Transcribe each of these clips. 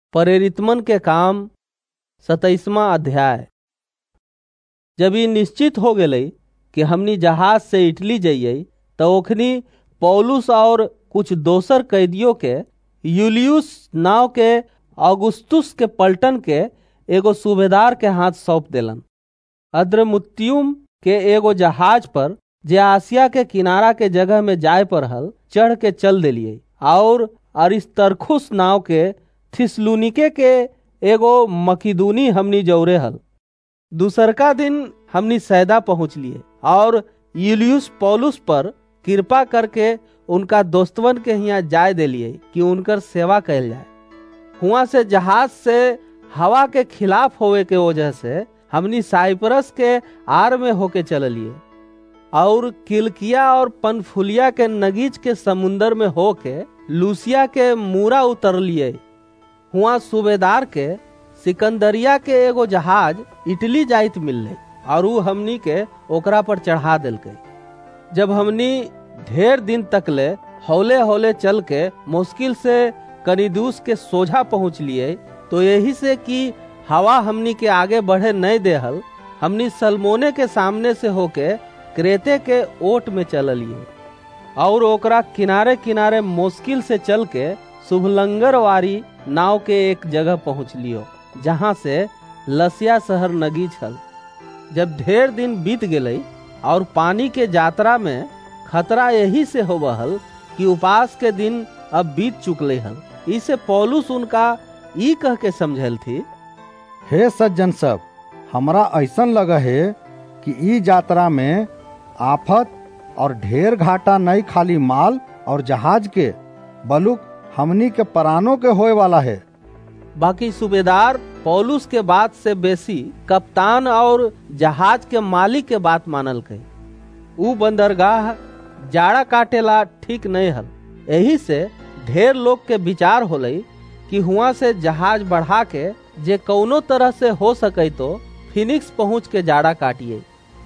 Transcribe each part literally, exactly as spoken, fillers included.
प्रेरितमन के काम सताईसवां अध्याय। जब ये निश्चित हो गई कि हमनी जहाज से इटली जाइए तो ओखनी पौलुस और कुछ दोसर कैदियों के यूलियुस नाव के औगुस्तुस के पलटन के एगो सूबेदार के हाथ सौंप देलन। अद्रमुत्तियुम के एगो जहाज पर जे आसिया के किनारा के जगह में जाए पर हल चढ़ के चल दिलिये और अरिस्तर्खुस नाव के थिस्सलुनीके के एगो मकिदुनी हमनी जौरे हल। दूसरका दिन हमनी सैदा पहुँच लिए और यूलियुस पौलुस पर कृपा करके उनका दोस्तवन के यहाँ जाए दिलिये कि उनकर सेवा कैल जाए। हुआ से जहाज से हवा के खिलाफ होवे के वजह से हमनी साइप्रस के आर में होके चललिए और किलकिया और पनफुलिया के नगीच के समुंदर में होके लूसिया के मूरा उतरलिए। हुआ सूबेदार के सिकंदरिया के एगो जहाज इटली जाइत मिलले और ऊ हमनी के ओकरा पर चढ़ा दिलके। जब हमनी ढेर दिन तकले हौले हौले चल के मुश्किल से कनिदुस के सोझा पहुँच लिए तो यही से कि हवा हमनी के आगे बढ़े नहीं देहल, हमनी सलमोने के सामने से होके क्रेते के ओट में चललिए और ओकरा किनारे किनारे मुश्किल से चल के शुभलंगर वारी नाव के एक जगह पहुँच लियो जहाँ से लसिया शहर नगी छल। जब ढेर दिन बीत गई और पानी के यात्रा में खतरा यही से हो बहल कि उपास के दिन अब बीत चुकले हल। इसे पौलुस उनका ई कह के समझल थी, हे सज्जन सब, हमरा ऐसन लगा है कि ई यात्रा में आफत और ढेर घाटा नहीं खाली माल और जहाज के बलुक हमनी के प्राणों के होए वाला है। बाकी सूबेदार पौलुस के बात से बेसी कप्तान और जहाज के मालिक के बात मानल के। ऊ बंदरगाह जाड़ा काटेला ठीक नहीं हल। यही से ढेर लोग के विचार होलई कि हुआ से जहाज बढ़ा के जे कौनो तरह से हो सके तो फिनिक्स पहुँच के जाड़ा काटिए।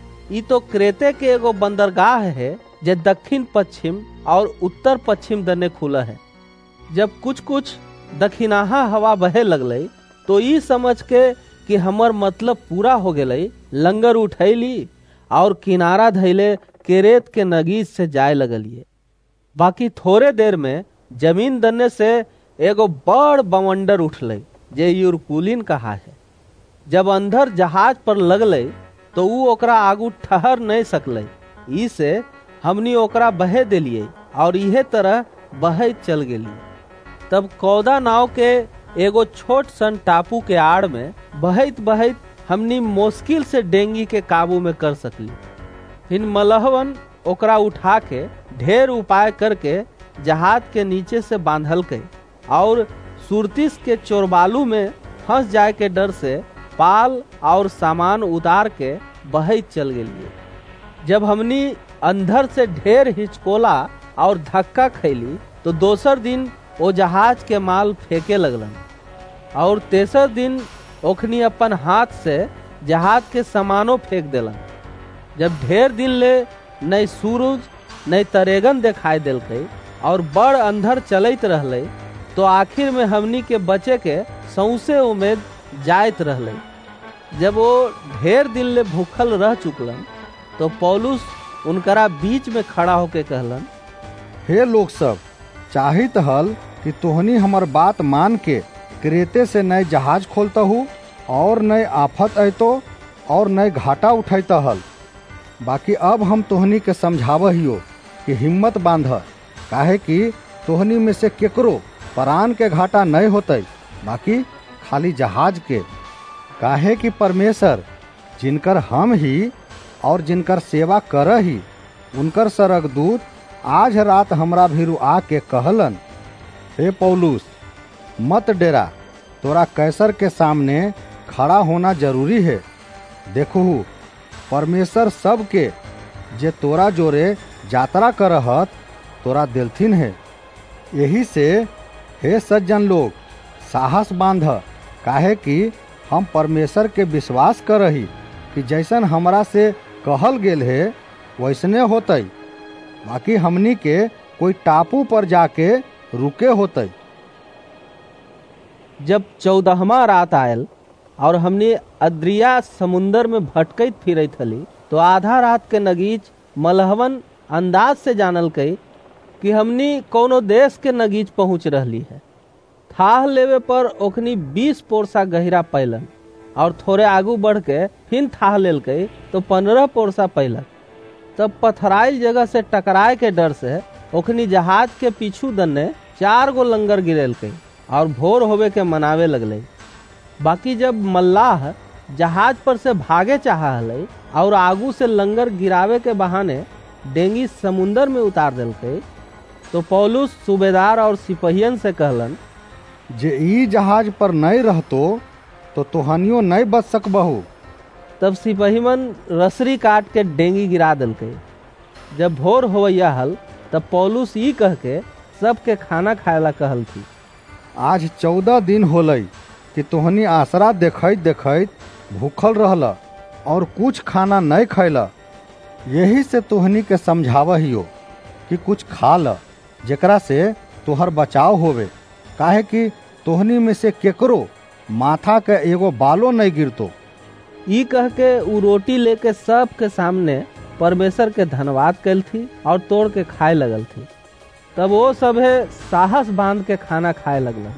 ई तो क्रेते के एगो बंदरगाह है जे दक्षिण पश्चिम और उत्तर पश्चिम दने खुला है। जब कुछ कुछ दक्षिणाहा हवा बहे लगले तो ई समझ के कि हमर मतलब पूरा हो गई, लंगर उठैली और किनारा धैले केरेत के नगीज से जाए लगलिए। बाकी थोड़े देर में जमीन दने से एगो बड़ बवंडर उठले जे यूरकुलिन कहा है। जब अंदर जहाज पर लगले तो ऊ ओकरा आगू ठहर नहीं सकले। ई से हमनी ओकरा बहे दिलिये और इहे तरह बहे चल गेली। तब कौदा नाव के एगो छोट सन टापू के आड़ में बहत बहत हमनी मुश्किल से डेंगी के काबू में कर सकली। फिर मलहवन ओकरा उठा के ढेर उपाय करके जहाज के नीचे से बांधल के और सुरतिस के चोरबालू में फंस जाए के डर से पाल और सामान उतार के बहत चल गेलिए। जब हमनी अंदर से ढेर हिचकोला और धक्का खैली तो दोसर दिन वो जहाज के माल फेंके लगलन और तेसर दिन ओखनी अपन हाथ से जहाज के सामानों फेंक देलन। जब ढेर दिन ले नई सूरज नई तरेगन दिखाई दिलके और बड़ अंधर चलत रहले तो आखिर में हमनी के बचे के सौसे उम्मीद जायत रहले। जब वो ढेर दिन ले भूखल रह चुकलन तो पौलुस उनकरा बीच में खड़ा होके कहलन, हे लोग सब, चाहित हल कि तोहनी हमर बात मान के क्रेते से नए जहाज खोलता हूँ और नए आफत अयतो और नए घाटा उठैता हल। बाकी अब हम तोहनी के समझाव हियो कि हिम्मत बांध, काहे कि तोहनी में से केकरो प्राण के घाटा नहीं होते, बाकी खाली जहाज के। काहे कि परमेश्वर जिनकर हम ही और जिनकर सेवा कर ही उनकर सरगदूत आज रात हमरा भीरू आके कहलन, हे पौलुस, मत डेरा, तोरा कैसर के सामने खड़ा होना जरूरी है। देखू परमेश्वर सब के जे तोरा जोरे यात्रा करहत तोरा दिलथिन है। यही से हे सज्जन लोग, साहस बांध, काहे कि हम परमेश्वर के विश्वास करही कि जैसन हमरा से कहल गेल है वैसने होतई। बाकी हमनी के कोई टापू पर जाके रुके होते। जब चौदहवा रात आयल और हमने अद्रिया समुंदर में भटकैत फिरत हली, तो आधा रात के नगीच मलहवन अंदाज से जानल कई कि हमनी कोनो देश के नगीच पहुंच रहली है। थाह लेवे पर ओखनी बीस पोरसा गहिरा पैलन और थोड़े आगू बढ़ के फिर थाह लेल कई तो पंद्रह पोरसा पैलन। तब पथराइल जगह से टकराए के डर से ओखनी जहाज के पीछू दन्ने चार गो लंगर गिरेल कई और भोर होवे के मनावे लगले। बाकी जब मल्लाह जहाज पर से भागे चाहा हले और आगू से लंगर गिरावे के बहाने डेंगी समुंदर में उतार देलके, तो पौलुस सूबेदार और सिपहियन से कहलन, जे ई जहाज पर नहीं रहतो तो तोहनियो नहीं बच सकबहु। तब सिपहिमन रसरी काट के डेंगी गिरा देलके। जब भोर होवैया हल तब पौलुस ई कह के सबके खाना खाएला कहल थी, आज चौदह दिन होलई कि तोहनी आसरा देखैत देखैत भूखल रहला और कुछ खाना नहीं खैला। यही से तोहनी के समझावहियो कि कुछ खा ल, जेकरा से तोहर बचाव होवे, काहे कि तोहनी में से केकरो माथा के एगो बालो नहीं गिरतो। ई कह के उ रोटी लेके सब के सामने परमेश्वर के धन्यवाद कैल थी और तोड़ के खाए लगल थी। तब वो सभे साहस बांध के खाना खाए लगल।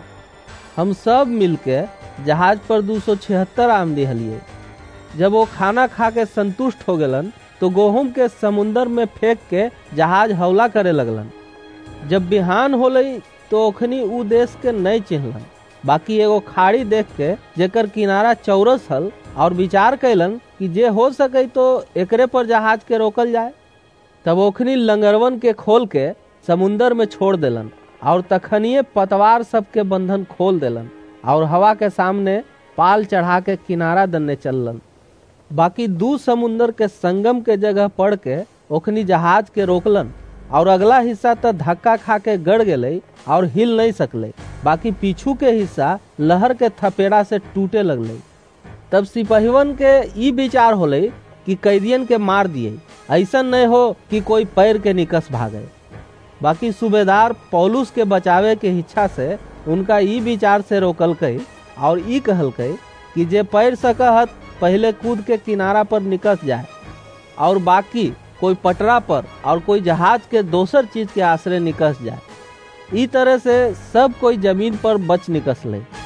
हम सब मिलके जहाज पर दो सौ छिहत्तर आमदी हलिए। जब वो खाना खा के संतुष्ट हो गलन तो गेहूं के समुंदर में फेंक के जहाज हौला करे लगलन। जब बिहान होलई तो ओखनी उ देश के नहीं चिन्हलन। बाकी एगो खाड़ी देख के जेकर किनारा चौरस हल और विचार कैलन कि जे हो सके तो एकरे पर जहाज के रोकल जाए। तब ओखनी लंगरवन के खोल के समुंदर में छोड़ देलन और तखनिए पतवार सबके बंधन खोल देलन और हवा के सामने पाल चढ़ा के किनारा दन्ने चललन। बाकी दू समुंदर के संगम के जगह पड़ के ओखनी जहाज के रोकलन और अगला हिस्सा तो धक्का खा के गड़ गए और हिल नहीं सकले। बाकी पीछू के हिस्सा लहर के थपेड़ा से टूटे लगले। तब सिपहिवन के ई विचार होले कि कैदियन के मार दिए, ऐसा नहीं हो कि कोई पैर के निकस भागे। बाकी सूबेदार पौलुस के बचावे के इच्छा से उनका ई विचार से रोकल कई और ई कहल कई कि जे पैर सकहत पहले कूद के किनारा पर निकस जाए और बाकी कोई पटरा पर और कोई जहाज के दोसर चीज के आश्रय निकस जाए। ई तरह से सब कोई जमीन पर बच निकसले।